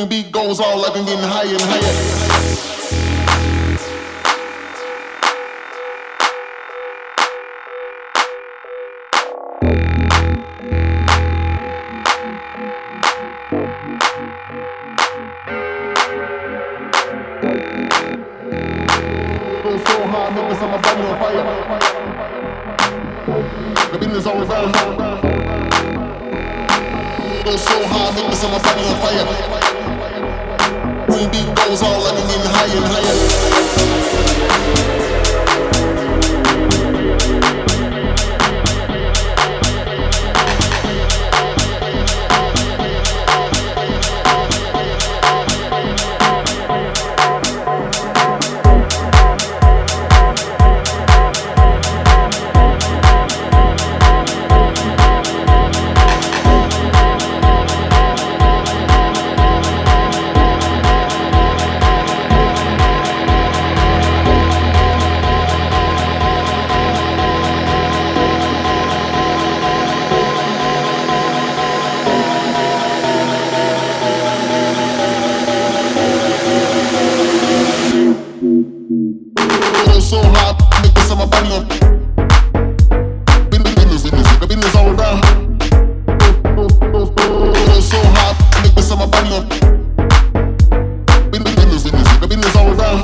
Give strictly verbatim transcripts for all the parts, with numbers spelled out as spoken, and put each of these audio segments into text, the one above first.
Green beat goes all up and getting higher and higher. My body on fire. The business always on. Go so hard, make me set my body on fire. Green beat goes all up and getting higher and higher. So hot, make me set my body on. Business, business, the business all around. So hot, make me set my body on. Business, business, the business all around.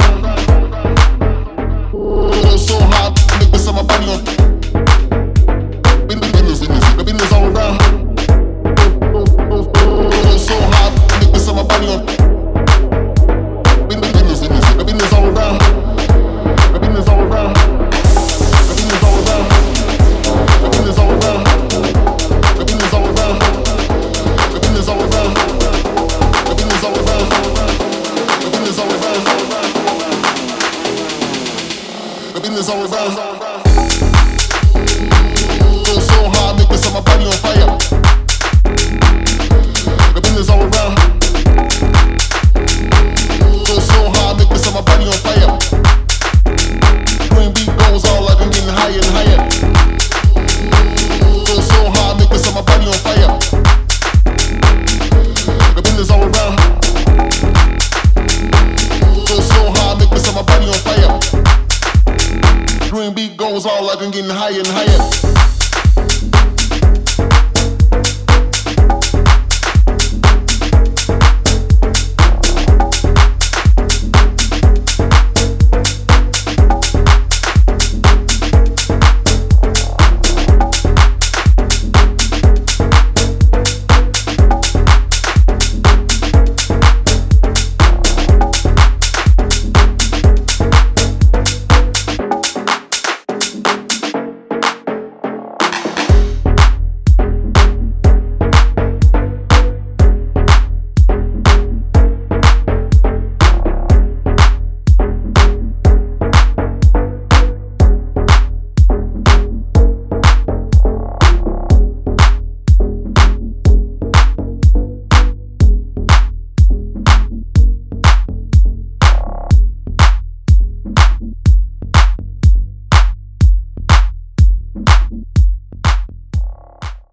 So hot, make me set my body on. Business, business, the business all around. So hot, make me set my body on. Business, business, the business all around. The business all around. The business all around. The business all around. The business all around. The business all around. The business all around. The business all around. The business all around. Go so hard, make me set my body on fire. The business all around. Go so hard, make me set my body on fire. Goes all up and getting higher and higher. Go so hard, make me set my body on fire. The business all around. Go so hard, make me set my body on fire. Green beat goes all up and getting higher and higher.